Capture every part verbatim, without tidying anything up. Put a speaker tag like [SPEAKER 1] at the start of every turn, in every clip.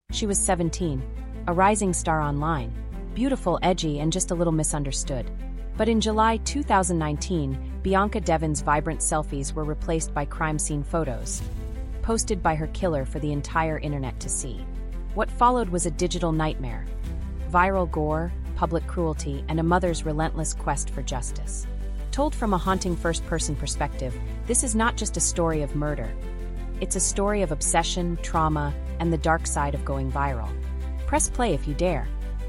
[SPEAKER 1] She was seventeen, a rising star online, beautiful, edgy, and just a little misunderstood. But in July two thousand nineteen, Bianca Devon's vibrant selfies were replaced by crime scene photos, posted by her killer for the entire internet to see. What followed was a digital nightmare. Viral gore, public cruelty, and a mother's relentless quest for justice. Told from a haunting first-person perspective, this is not just a story of murder. It's a story of obsession, trauma, and the dark side of going viral. Press play if you dare.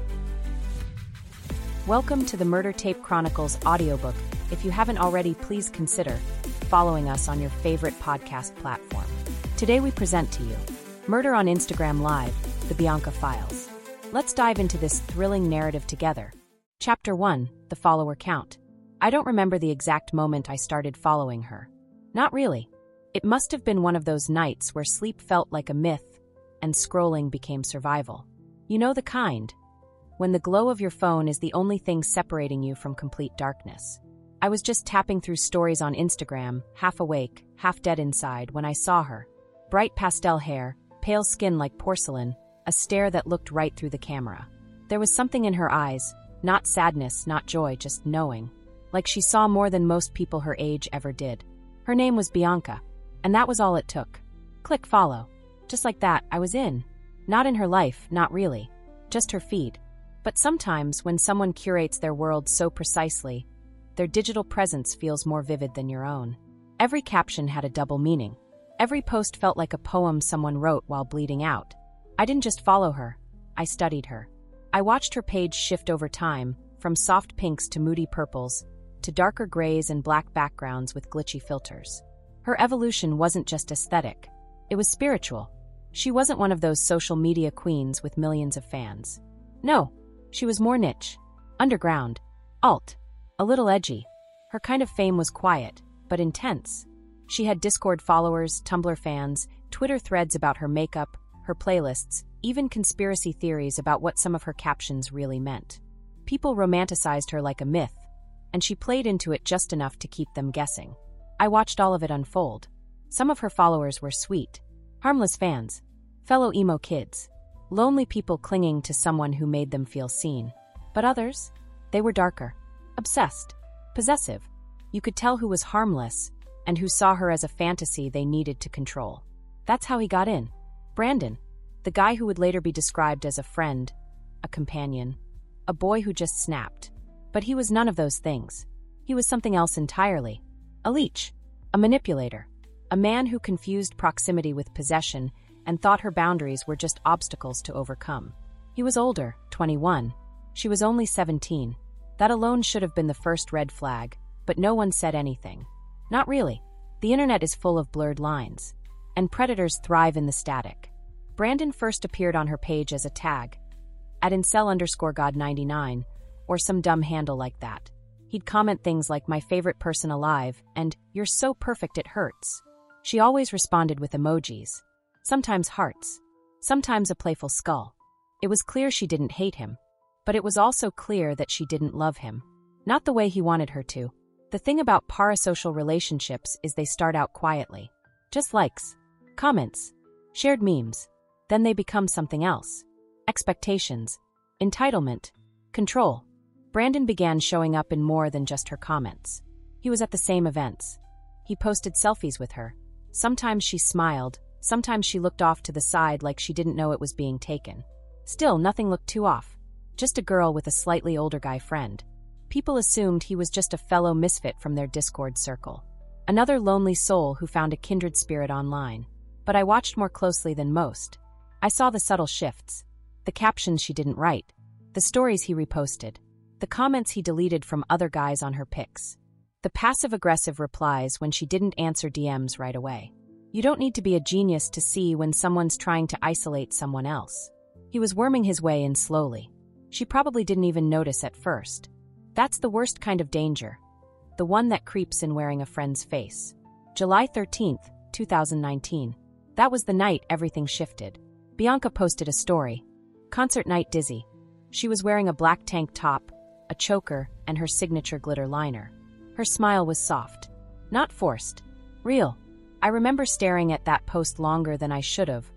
[SPEAKER 1] Welcome to the Murder Tape Chronicles audiobook. If you haven't already, please consider following us on your favorite podcast platform. Today we present to you Murder on Instagram Live, The Bianca Files. Let's dive into this thrilling narrative together. Chapter one, The Follower Count. I don't remember the exact moment I started following her. Not really. It must have been one of those nights where sleep felt like a myth and scrolling became survival. You know the kind. When the glow of your phone is the only thing separating you from complete darkness. I was just tapping through stories on Instagram, half awake, half dead inside, when I saw her. Bright pastel hair, pale skin like porcelain, a stare that looked right through the camera. There was something in her eyes, not sadness, not joy, just knowing. Like she saw more than most people her age ever did. Her name was Bianca, and that was all it took. Click follow. Just like that, I was in. Not in her life, not really. Just her feed. But sometimes, when someone curates their world so precisely, their digital presence feels more vivid than your own. Every caption had a double meaning. Every post felt like a poem someone wrote while bleeding out. I didn't just follow her, I studied her. I watched her page shift over time, from soft pinks to moody purples, to darker grays and black backgrounds with glitchy filters. Her evolution wasn't just aesthetic, it was spiritual. She wasn't one of those social media queens with millions of fans. No. She was more niche, underground, alt, a little edgy. Her kind of fame was quiet, but intense. She had Discord followers, Tumblr fans, Twitter threads about her makeup, her playlists, even conspiracy theories about what some of her captions really meant. People romanticized her like a myth, and she played into it just enough to keep them guessing. I watched all of it unfold. Some of her followers were sweet, harmless fans, fellow emo kids. Lonely people clinging to someone who made them feel seen. But others? They were darker. Obsessed. Possessive. You could tell who was harmless, and who saw her as a fantasy they needed to control. That's how he got in. Brandon. The guy who would later be described as a friend, a companion, a boy who just snapped. But he was none of those things. He was something else entirely. A leech. A manipulator. A man who confused proximity with possession and thought her boundaries were just obstacles to overcome. He was older, twenty-one. She was only seventeen. That alone should have been the first red flag, but no one said anything. Not really. The internet is full of blurred lines, and predators thrive in the static. Brandon first appeared on her page as a tag, at incel underscore god ninety-nine, or some dumb handle like that. He'd comment things like, "My favorite person alive," and "You're so perfect it hurts." She always responded with emojis. Sometimes hearts, sometimes a playful skull. It was clear she didn't hate him, but it was also clear that she didn't love him. Not the way he wanted her to. The thing about parasocial relationships is they start out quietly. Just likes, comments, shared memes. Then they become something else. Expectations, entitlement, control. Brandon began showing up in more than just her comments. He was at the same events. He posted selfies with her. Sometimes she smiled. Sometimes she looked off to the side like she didn't know it was being taken. Still, nothing looked too off. Just a girl with a slightly older guy friend. People assumed he was just a fellow misfit from their Discord circle. Another lonely soul who found a kindred spirit online. But I watched more closely than most. I saw the subtle shifts. The captions she didn't write. The stories he reposted. The comments he deleted from other guys on her pics. The passive-aggressive replies when she didn't answer D Ms right away. You don't need to be a genius to see when someone's trying to isolate someone else. He was worming his way in slowly. She probably didn't even notice at first. That's the worst kind of danger. The one that creeps in wearing a friend's face. July thirteenth, two thousand nineteen. That was the night everything shifted. Bianca posted a story. Concert night dizzy. She was wearing a black tank top, a choker, and her signature glitter liner. Her smile was soft. Not forced. Real. I remember staring at that post longer than I should have.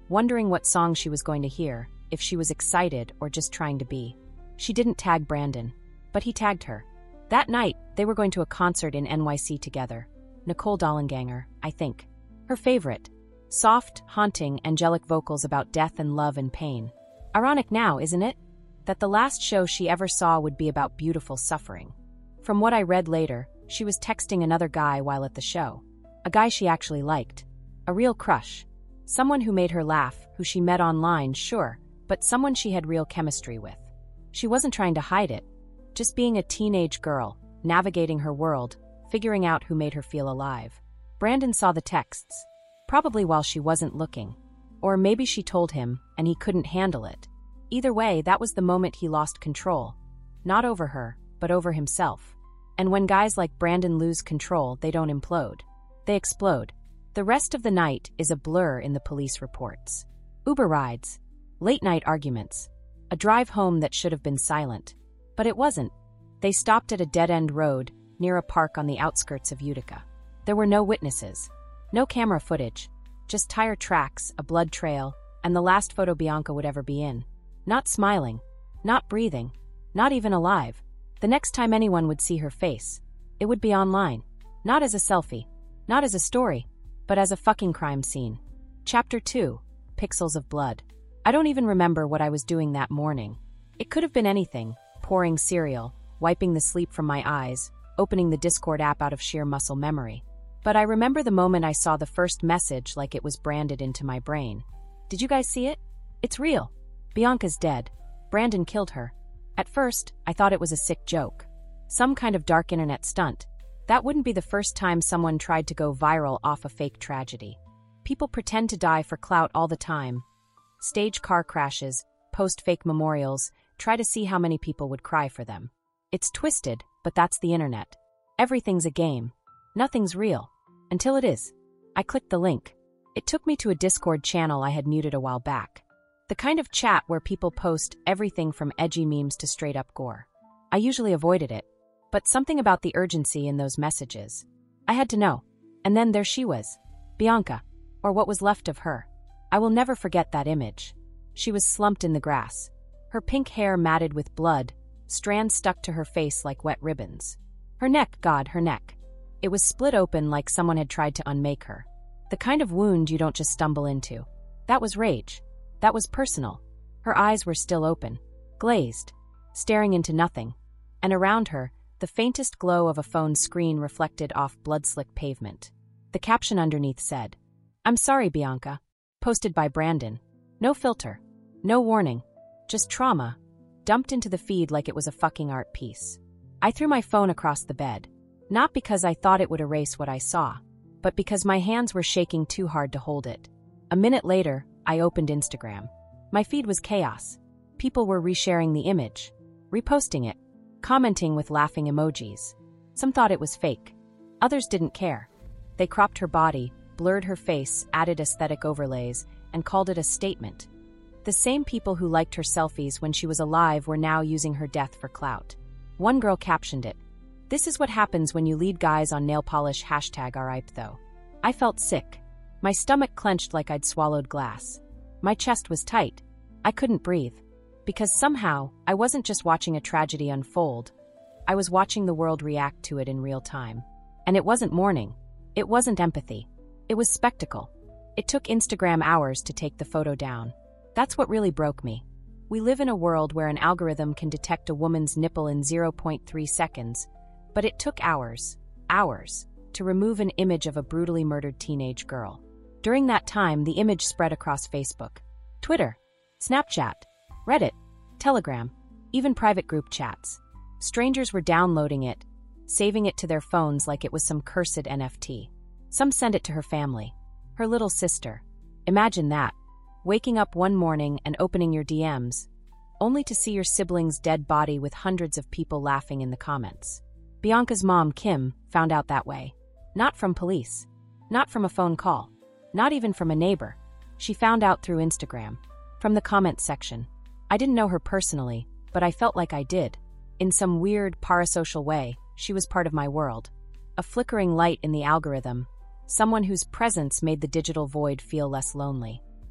[SPEAKER 1] wondering what song she was going to hear, if she was excited or just trying to be. She didn't tag Brandon, but he tagged her. That night, they were going to a concert in N Y C together. Nicole Dollanganger, I think. Her favorite. Soft, haunting, angelic vocals about death and love and pain. Ironic now, isn't it? That the last show she ever saw would be about beautiful suffering. From what I read later, she was texting another guy while at the show. A guy she actually liked. A real crush. Someone who made her laugh, who she met online, sure, but someone she had real chemistry with. She wasn't trying to hide it. Just being a teenage girl, navigating her world, figuring out who made her feel alive. Brandon saw the texts. Probably while she wasn't looking. Or maybe she told him, and he couldn't handle it. Either way, that was the moment he lost control. Not over her, but over himself. And when guys like Brandon lose control, they don't implode. They explode. The rest of the night is a blur in the police reports. Uber rides. Late-night arguments. A drive home that should have been silent. But it wasn't. They stopped at a dead-end road, near a park on the outskirts of Utica. There were no witnesses. No camera footage. Just tire tracks, a blood trail, and the last photo Bianca would ever be in. Not smiling. Not breathing. Not even alive. The next time anyone would see her face, it would be online. Not as a selfie. Not as a story. But as a fucking crime scene. Chapter two. Pixels of Blood. I don't even remember what I was doing that morning. It could have been anything. Pouring cereal, wiping the sleep from my eyes, opening the Discord app out of sheer muscle memory. But I remember the moment I saw the first message like it was branded into my brain. Did you guys see it? It's real. Bianca's dead. Brandon killed her. At first, I thought it was a sick joke. Some kind of dark internet stunt. That wouldn't be the first time someone tried to go viral off a fake tragedy. People pretend to die for clout all the time. Stage car crashes, post fake memorials, try to see how many people would cry for them. It's twisted, but that's the internet. Everything's a game. Nothing's real. Until it is. I clicked the link. It took me to a Discord channel I had muted a while back. The kind of chat where people post everything from edgy memes to straight-up gore. I usually avoided it, but something about the urgency in those messages. I had to know. And then there she was. Bianca. Or what was left of her. I will never forget that image. She was slumped in the grass. Her pink hair matted with blood, strands stuck to her face like wet ribbons. Her neck, God, her neck. It was split open like someone had tried to unmake her. The kind of wound you don't just stumble into. That was rage. That was personal. Her eyes were still open, glazed, staring into nothing. And around her, the faintest glow of a phone screen reflected off blood-slick pavement. The caption underneath said, "I'm sorry, Bianca." Posted by Brandon. No filter. No warning. Just trauma. Dumped into the feed like it was a fucking art piece. I threw my phone across the bed. Not because I thought it would erase what I saw, but because my hands were shaking too hard to hold it. A minute later, I opened Instagram. My feed was chaos. People were resharing the image, reposting it, commenting with laughing emojis. Some thought it was fake. Others didn't care. They cropped her body, blurred her face, added aesthetic overlays, and called it a statement. The same people who liked her selfies when she was alive were now using her death for clout. One girl captioned it, "This is what happens when you lead guys on nail polish hashtag R I P though." I felt sick. My stomach clenched like I'd swallowed glass. My chest was tight. I couldn't breathe. Because somehow, I wasn't just watching a tragedy unfold. I was watching the world react to it in real time. And it wasn't mourning. It wasn't empathy. It was spectacle. It took Instagram hours to take the photo down. That's what really broke me. We live in a world where an algorithm can detect a woman's nipple in zero point three seconds, but it took hours, hours, to remove an image of a brutally murdered teenage girl. During that time, the image spread across Facebook, Twitter, Snapchat, Reddit, Telegram, even private group chats. Strangers were downloading it, saving it to their phones like it was some cursed N F T. Some sent it to her family, her little sister. Imagine that, waking up one morning and opening your D Ms, only to see your sibling's dead body with hundreds of people laughing in the comments. Bianca's mom, Kim, found out that way. Not from police. Not from a phone call. Not even from a neighbor. She found out through Instagram. From the comments section. I didn't know her personally, but I felt like I did. In some weird, parasocial way, she was part of my world. A flickering light in the algorithm. Someone whose presence made the digital void feel less lonely.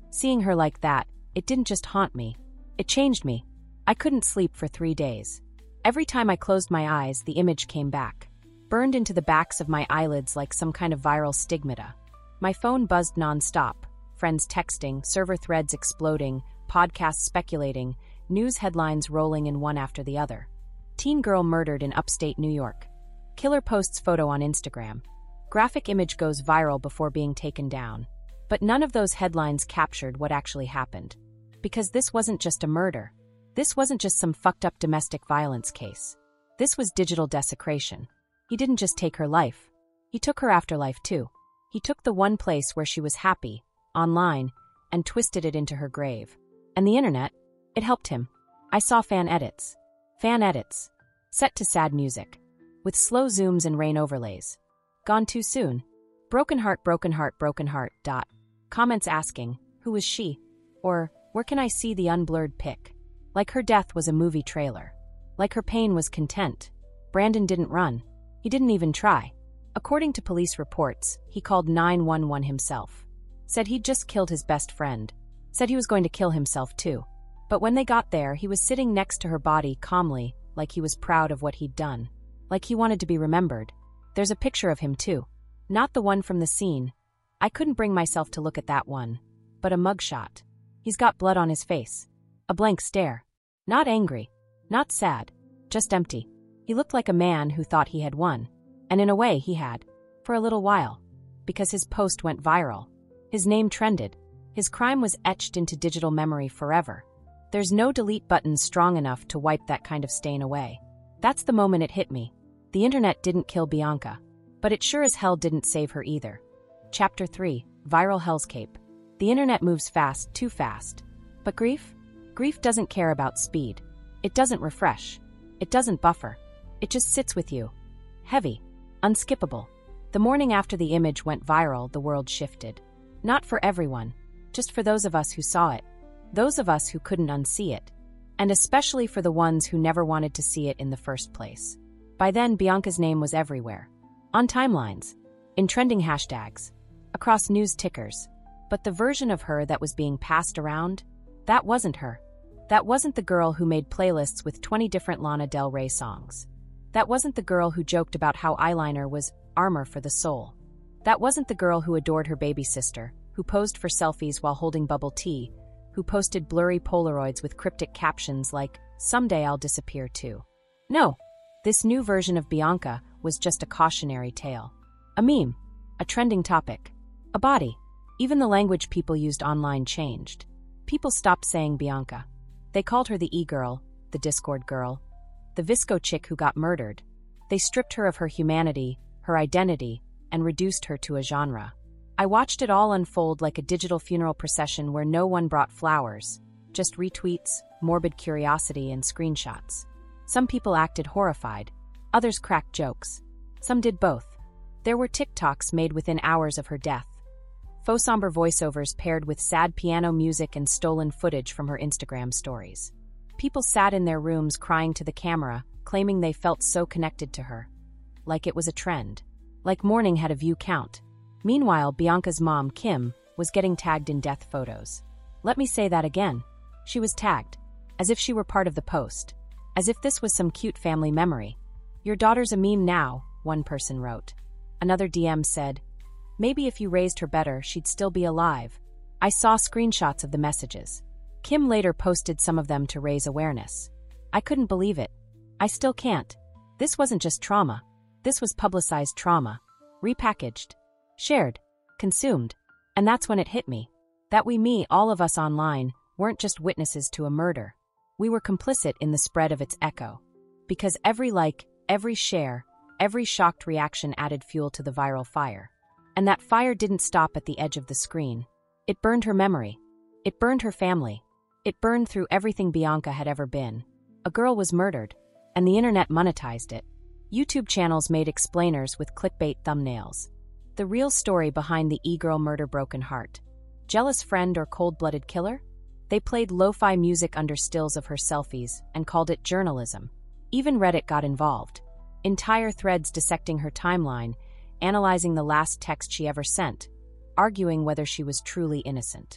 [SPEAKER 1] Seeing her like that, it didn't just haunt me. It changed me. I couldn't sleep for three days. Every time I closed my eyes, the image came back, burned into the backs of my eyelids like some kind of viral stigmata. My phone buzzed nonstop, friends texting, server threads exploding, podcasts speculating, news headlines rolling in one after the other. Teen girl murdered in upstate New York. Killer posts photo on Instagram. Graphic image goes viral before being taken down. But none of those headlines captured what actually happened. Because this wasn't just a murder. This wasn't just some fucked up domestic violence case. This was digital desecration. He didn't just take her life. He took her afterlife too. He took the one place where she was happy, online, and twisted it into her grave. And the internet, it helped him. I saw fan edits. Fan edits. Set to sad music. With slow zooms and rain overlays. Gone too soon. Broken heart, broken heart, broken heart, dot. Comments asking, who was she? Or, where can I see the unblurred pic? Like her death was a movie trailer. Like her pain was content. Brandon didn't run. He didn't even try. According to police reports, he called nine one one himself. Said he'd just killed his best friend. Said he was going to kill himself too. But when they got there, he was sitting next to her body calmly, like he was proud of what he'd done. Like he wanted to be remembered. There's a picture of him too. Not the one from the scene. I couldn't bring myself to look at that one. But a mugshot. He's got blood on his face. A blank stare. Not angry. Not sad. Just empty. He looked like a man who thought he had won. And in a way he had. For a little while. Because his post went viral. His name trended. His crime was etched into digital memory forever. There's no delete button strong enough to wipe that kind of stain away. That's the moment it hit me. The internet didn't kill Bianca. But it sure as hell didn't save her either. Chapter three. Viral Hellscape. The internet moves fast, too fast. But grief? Grief doesn't care about speed. It doesn't refresh. It doesn't buffer. It just sits with you. Heavy. Unskippable. The morning after the image went viral, the world shifted. Not for everyone. Just for those of us who saw it. Those of us who couldn't unsee it. And especially for the ones who never wanted to see it in the first place. By then, Bianca's name was everywhere. On timelines. In trending hashtags. Across news tickers. But the version of her that was being passed around? That wasn't her. That wasn't the girl who made playlists with twenty different Lana Del Rey songs. That wasn't the girl who joked about how eyeliner was armor for the soul. That wasn't the girl who adored her baby sister, who posed for selfies while holding bubble tea, who posted blurry Polaroids with cryptic captions like, "Someday I'll disappear too." No, this new version of Bianca was just a cautionary tale. A meme. A trending topic. A body. Even the language people used online changed. People stopped saying Bianca. They called her the e-girl, the Discord girl, the Visco chick who got murdered. They stripped her of her humanity, her identity, and reduced her to a genre. I watched it all unfold like a digital funeral procession where no one brought flowers, just retweets, morbid curiosity, and screenshots. Some people acted horrified, others cracked jokes. Some did both. There were TikToks made within hours of her death. Faux somber voiceovers paired with sad piano music and stolen footage from her Instagram stories. People sat in their rooms crying to the camera, claiming they felt so connected to her. Like it was a trend. Like mourning had a view count. Meanwhile, Bianca's mom, Kim, was getting tagged in death photos. Let me say that again. She was tagged. As if she were part of the post. As if this was some cute family memory. "Your daughter's a meme now," one person wrote. Another D M said, "Maybe if you raised her better, she'd still be alive." I saw screenshots of the messages. Kim later posted some of them to raise awareness. I couldn't believe it. I still can't. This wasn't just trauma. This was publicized trauma. Repackaged. Shared. Consumed. And that's when it hit me. That we, me, all of us online, weren't just witnesses to a murder. We were complicit in the spread of its echo. Because every like, every share, every shocked reaction added fuel to the viral fire. And that fire didn't stop at the edge of the screen. It burned her memory. It burned her family. It burned through everything Bianca had ever been. A girl was murdered, and the internet monetized it. YouTube channels made explainers with clickbait thumbnails. The real story behind the e-girl murder broken heart. Jealous friend or cold-blooded killer? They played lo-fi music under stills of her selfies and called it journalism. Even Reddit got involved. Entire threads dissecting her timeline, analyzing the last text she ever sent, arguing whether she was truly innocent.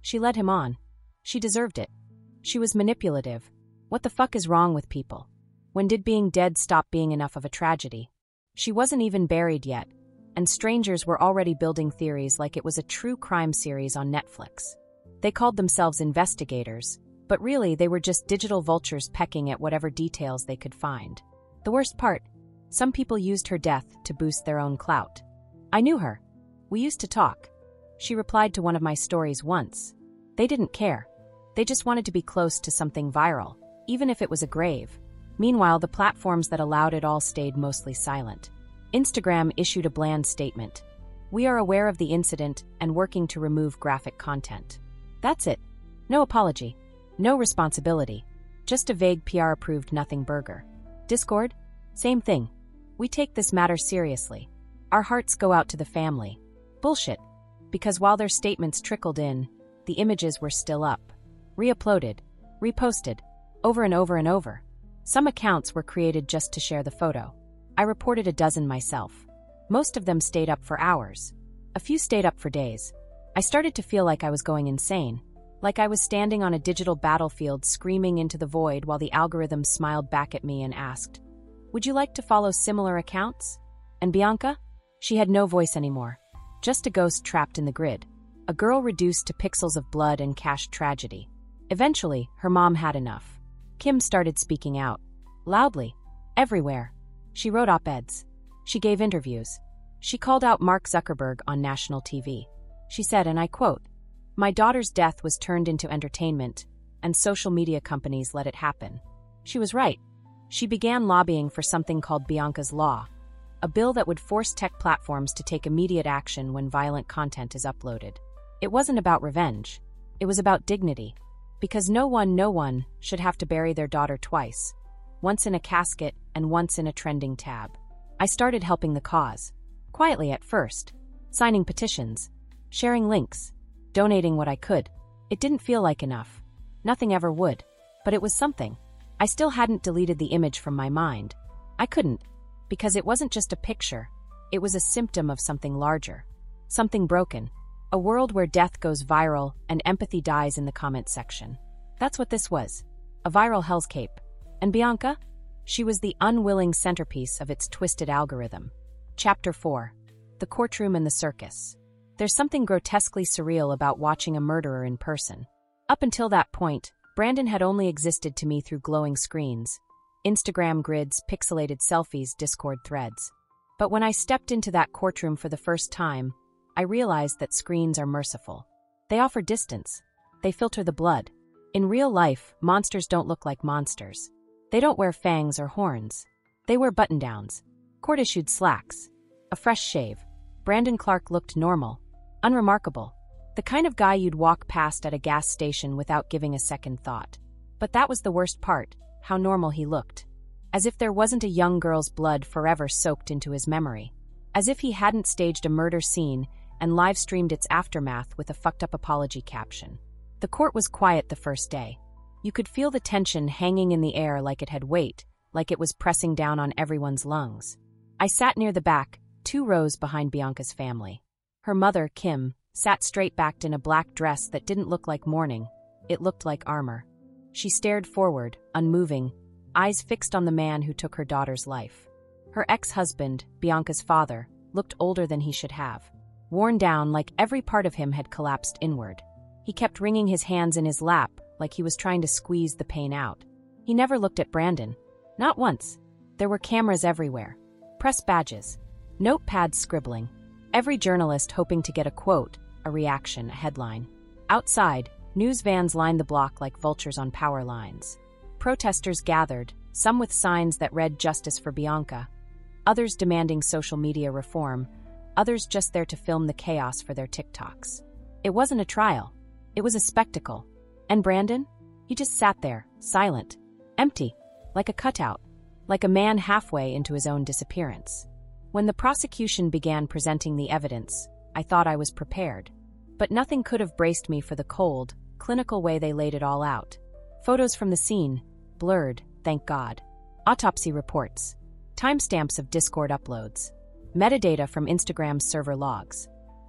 [SPEAKER 1] She led him on. She deserved it. She was manipulative. What the fuck is wrong with people? When did being dead stop being enough of a tragedy? She wasn't even buried yet, and strangers were already building theories like it was a true crime series on Netflix. They called themselves investigators, but really they were just digital vultures pecking at whatever details they could find. The worst part, some people used her death to boost their own clout. I knew her. We used to talk. She replied to one of my stories once. They didn't care. They just wanted to be close to something viral, even if it was a grave. Meanwhile, the platforms that allowed it all stayed mostly silent. Instagram issued a bland statement. We are aware of the incident and working to remove graphic content. That's it. No apology. No responsibility. Just a vague P R-approved nothing burger. Discord? Same thing. We take this matter seriously. Our hearts go out to the family. Bullshit. Because while their statements trickled in, the images were still up. Re-uploaded. Reposted. Over and over and over. Some accounts were created just to share the photo. I reported a dozen myself. Most of them stayed up for hours. A few stayed up for days. I started to feel like I was going insane. Like I was standing on a digital battlefield screaming into the void while the algorithm smiled back at me and asked, "Would you like to follow similar accounts?" And Bianca? She had no voice anymore. Just a ghost trapped in the grid. A girl reduced to pixels of blood and cached tragedy. Eventually, her mom had enough. Kim started speaking out. Loudly. Everywhere. She wrote op-eds. She gave interviews. She called out Mark Zuckerberg on national T V. She said, and I quote, "My daughter's death was turned into entertainment, and social media companies let it happen." She was right. She began lobbying for something called Bianca's Law, a bill that would force tech platforms to take immediate action when violent content is uploaded. It wasn't about revenge. It was about dignity. Because no one, no one should have to bury their daughter twice, once in a casket and once in a trending tab. I started helping the cause. Quietly at first. Signing petitions. Sharing links. Donating what I could. It didn't feel like enough. Nothing ever would. But it was something. I still hadn't deleted the image from my mind. I couldn't. Because it wasn't just a picture. It was a symptom of something larger. Something broken. A world where death goes viral and empathy dies in the comment section. That's what this was. A viral hellscape. And Bianca? She was the unwilling centerpiece of its twisted algorithm. Chapter four. The Courtroom and the Circus. There's something grotesquely surreal about watching a murderer in person. Up until that point, Brandon had only existed to me through glowing screens. Instagram grids, pixelated selfies, Discord threads. But when I stepped into that courtroom for the first time, I realized that screens are merciful. They offer distance. They filter the blood. In real life, monsters don't look like monsters. They don't wear fangs or horns. They wear button-downs, court-issued slacks, a fresh shave. Brandon Clark looked normal, unremarkable, the kind of guy you'd walk past at a gas station without giving a second thought. But that was the worst part, how normal he looked. As if there wasn't a young girl's blood forever soaked into his memory. As if he hadn't staged a murder scene and live-streamed its aftermath with a fucked-up apology caption. The court was quiet the first day. You could feel the tension hanging in the air like it had weight, like it was pressing down on everyone's lungs. I sat near the back, two rows behind Bianca's family. Her mother, Kim, sat straight-backed in a black dress that didn't look like mourning. It looked like armor. She stared forward, unmoving, eyes fixed on the man who took her daughter's life. Her ex-husband, Bianca's father, looked older than he should have. Worn down like every part of him had collapsed inward. He kept wringing his hands in his lap like he was trying to squeeze the pain out. He never looked at Brandon. Not once. There were cameras everywhere. Press badges. Notepads scribbling. Every journalist hoping to get a quote, a reaction, a headline. Outside, news vans lined the block like vultures on power lines. Protesters gathered, some with signs that read "Justice for Bianca," others demanding social media reform, others just there to film the chaos for their TikToks. It wasn't a trial. It was a spectacle. And Brandon? He just sat there, silent, empty, like a cutout, like a man halfway into his own disappearance. When the prosecution began presenting the evidence, I thought I was prepared. But nothing could have braced me for the cold, clinical way they laid it all out. Photos from the scene, blurred, thank God. Autopsy reports. Timestamps of Discord uploads. Metadata from Instagram's server logs.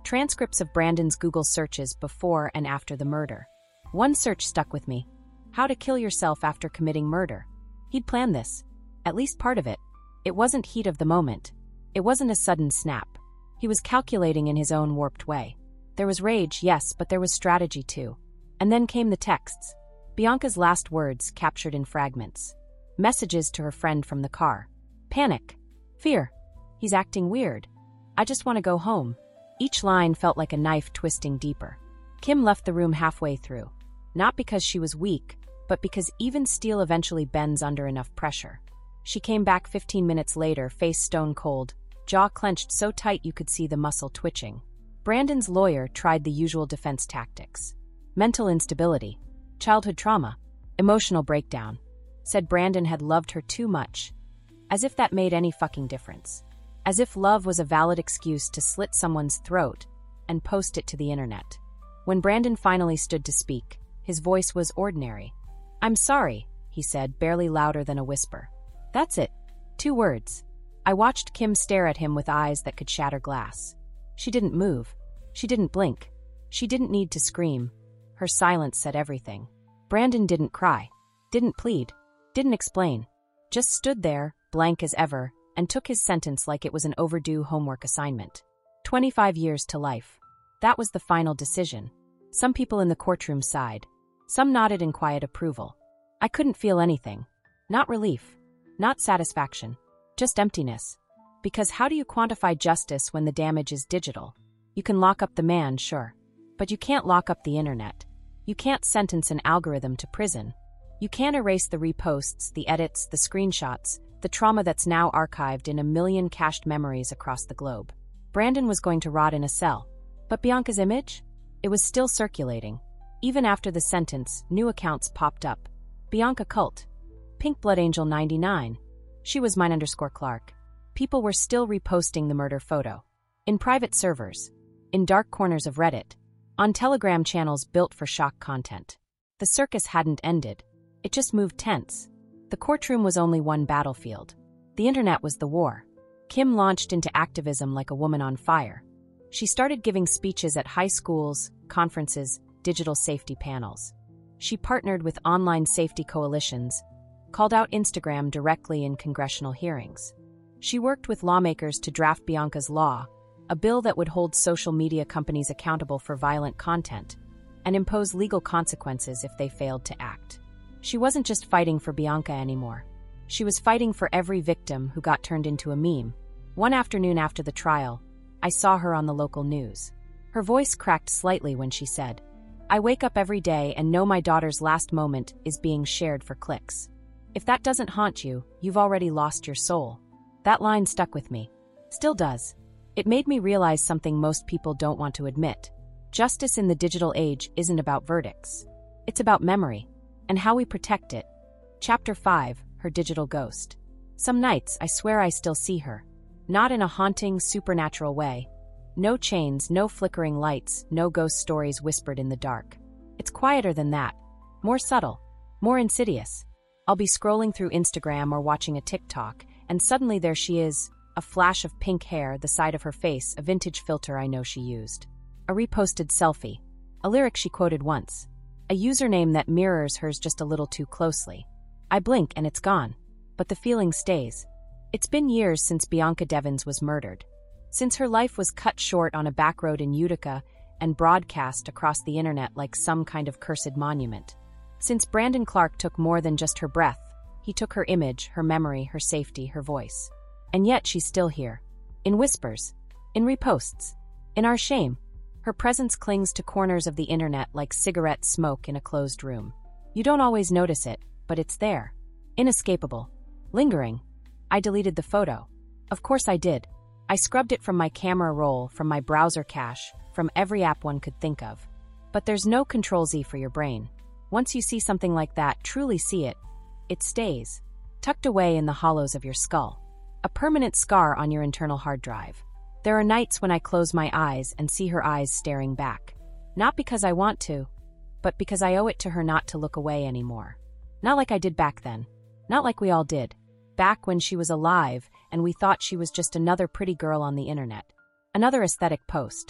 [SPEAKER 1] Transcripts of Brandon's Google searches before and after the murder. One search stuck with me. How to kill yourself after committing murder. He'd planned this. At least part of it. It wasn't heat of the moment. It wasn't a sudden snap. He was calculating in his own warped way. There was rage, yes, but there was strategy too. And then came the texts. Bianca's last words captured in fragments. Messages to her friend from the car. Panic. Fear. He's acting weird. I just want to go home. Each line felt like a knife twisting deeper. Kim left the room halfway through. Not because she was weak, but because even steel eventually bends under enough pressure. She came back fifteen minutes later, face stone cold, jaw clenched so tight you could see the muscle twitching. Brandon's lawyer tried the usual defense tactics. Mental instability, childhood trauma, emotional breakdown. Said Brandon had loved her too much. As if that made any fucking difference. As if love was a valid excuse to slit someone's throat and post it to the internet. When Brandon finally stood to speak, his voice was ordinary. I'm sorry, he said, barely louder than a whisper. That's it. Two words. I watched Kim stare at him with eyes that could shatter glass. She didn't move. She didn't blink. She didn't need to scream. Her silence said everything. Brandon didn't cry. Didn't plead. Didn't explain. Just stood there, blank as ever, and took his sentence like it was an overdue homework assignment. twenty-five years to life. That was the final decision. Some people in the courtroom sighed. Some nodded in quiet approval. I couldn't feel anything. Not relief. Not satisfaction. Just emptiness. Because how do you quantify justice when the damage is digital? You can lock up the man, sure. But you can't lock up the internet. You can't sentence an algorithm to prison. You can't erase the reposts, the edits, the screenshots, the trauma that's now archived in a million cached memories across the globe. Brandon was going to rot in a cell. But Bianca's image? It was still circulating. Even after the sentence, new accounts popped up. Bianca Cult. Pink Blood Angel ninety-nine. She was mine underscore Clark. People were still reposting the murder photo. In private servers. In dark corners of Reddit. On Telegram channels built for shock content. The circus hadn't ended. It just moved tense. The courtroom was only one battlefield. The internet was the war. Kim launched into activism like a woman on fire. She started giving speeches at high schools, conferences, digital safety panels. She partnered with online safety coalitions, called out Instagram directly in congressional hearings. She worked with lawmakers to draft Bianca's Law, a bill that would hold social media companies accountable for violent content and impose legal consequences if they failed to act. She wasn't just fighting for Bianca anymore. She was fighting for every victim who got turned into a meme. One afternoon after the trial, I saw her on the local news. Her voice cracked slightly when she said, I wake up every day and know my daughter's last moment is being shared for clicks. If that doesn't haunt you, you've already lost your soul. That line stuck with me. Still does. It made me realize something most people don't want to admit. Justice in the digital age isn't about verdicts. It's about memory. And how we protect it. Chapter five, Her Digital Ghost. Some nights, I swear I still see her. Not in a haunting, supernatural way. No chains, no flickering lights, no ghost stories whispered in the dark. It's quieter than that. More subtle. More insidious. I'll be scrolling through Instagram or watching a TikTok, and suddenly there she is, a flash of pink hair, the side of her face, a vintage filter I know she used. A reposted selfie. A lyric she quoted once. A username that mirrors hers just a little too closely. I blink and it's gone. But the feeling stays. It's been years since Bianca Devins was murdered. Since her life was cut short on a back road in Utica and broadcast across the internet like some kind of cursed monument. Since Brandon Clark took more than just her breath, he took her image, her memory, her safety, her voice. And yet she's still here. In whispers. In reposts. In our shame. Her presence clings to corners of the internet like cigarette smoke in a closed room. You don't always notice it, but it's there. Inescapable. Lingering. I deleted the photo. Of course I did. I scrubbed it from my camera roll, from my browser cache, from every app one could think of. But there's no control Z for your brain. Once you see something like that, truly see it, it stays. Tucked away in the hollows of your skull. A permanent scar on your internal hard drive. There are nights when I close my eyes and see her eyes staring back. Not because I want to, but because I owe it to her not to look away anymore. Not like I did back then. Not like we all did. Back when she was alive and we thought she was just another pretty girl on the internet. Another aesthetic post.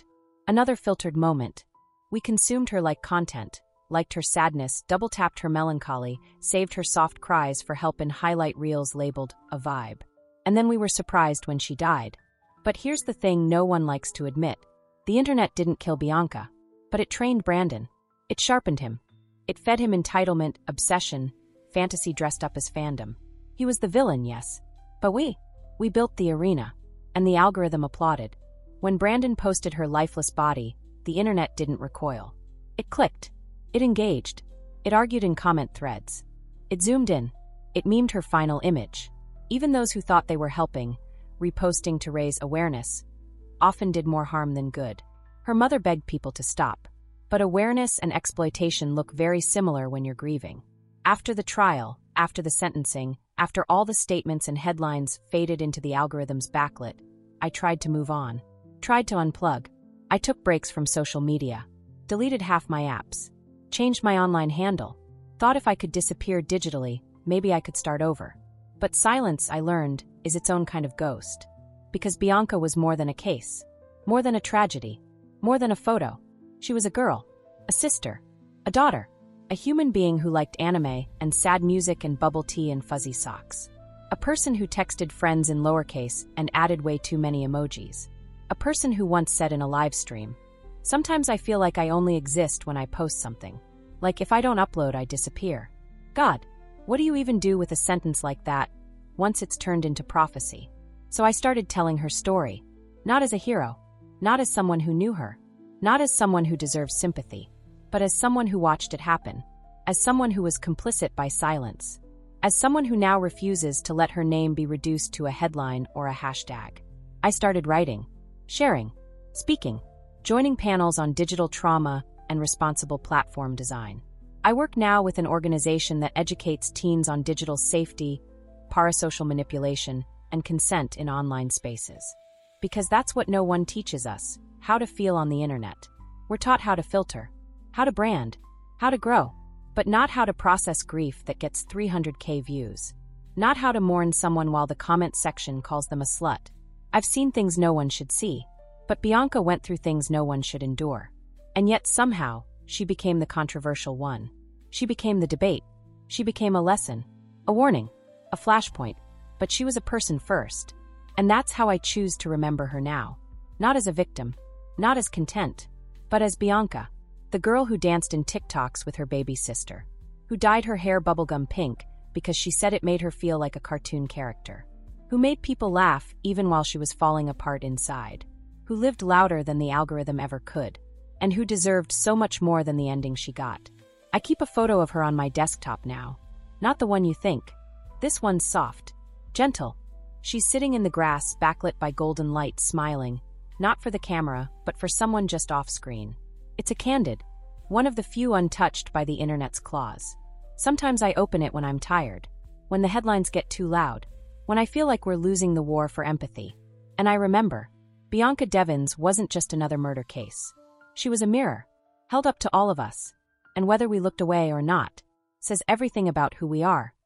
[SPEAKER 1] Another filtered moment. We consumed her like content, liked her sadness, double-tapped her melancholy, saved her soft cries for help in highlight reels labeled a vibe. And then we were surprised when she died. But here's the thing no one likes to admit. The internet didn't kill Bianca, but it trained Brandon. It sharpened him. It fed him entitlement, obsession, fantasy dressed up as fandom. He was the villain, yes. But we, we built the arena, and the algorithm applauded. When Brandon posted her lifeless body, the internet didn't recoil. It clicked. It engaged. It argued in comment threads. It zoomed in. It memed her final image. Even those who thought they were helping, reposting to raise awareness, often did more harm than good. Her mother begged people to stop. But awareness and exploitation look very similar when you're grieving. After the trial, after the sentencing, after all the statements and headlines faded into the algorithm's backlit, I tried to move on. Tried to unplug. I took breaks from social media. Deleted half my apps. Changed my online handle. Thought if I could disappear digitally, maybe I could start over. But silence, I learned, is its own kind of ghost. Because Bianca was more than a case. More than a tragedy. More than a photo. She was a girl. A sister. A daughter. A human being who liked anime and sad music and bubble tea and fuzzy socks. A person who texted friends in lowercase and added way too many emojis. A person who once said in a live stream, "Sometimes I feel like I only exist when I post something. Like if I don't upload, I disappear." God, what do you even do with a sentence like that once it's turned into prophecy? So I started telling her story. Not as a hero. Not as someone who knew her. Not as someone who deserves sympathy. But as someone who watched it happen. As someone who was complicit by silence. As someone who now refuses to let her name be reduced to a headline or a hashtag. I started writing. Sharing. Speaking. Joining panels on digital trauma and responsible platform design. I work now with an organization that educates teens on digital safety, parasocial manipulation, and consent in online spaces. Because that's what no one teaches us, how to feel on the internet. We're taught how to filter, how to brand, how to grow, but not how to process grief that gets three hundred K views. Not how to mourn someone while the comment section calls them a slut. I've seen things no one should see, but Bianca went through things no one should endure. And yet somehow, she became the controversial one. She became the debate. She became a lesson, a warning, a flashpoint, but she was a person first. And that's how I choose to remember her now. Not as a victim, not as content, but as Bianca, the girl who danced in TikToks with her baby sister, who dyed her hair bubblegum pink because she said it made her feel like a cartoon character, who made people laugh even while she was falling apart inside, who lived louder than the algorithm ever could, and who deserved so much more than the ending she got. I keep a photo of her on my desktop now. Not the one you think. This one's soft, gentle. She's sitting in the grass, backlit by golden light, smiling, not for the camera, but for someone just off screen. It's a candid, one of the few untouched by the internet's claws. Sometimes I open it when I'm tired, when the headlines get too loud, when I feel like we're losing the war for empathy. And I remember, Bianca Devins wasn't just another murder case. She was a mirror, held up to all of us, and whether we looked away or not, says everything about who we are.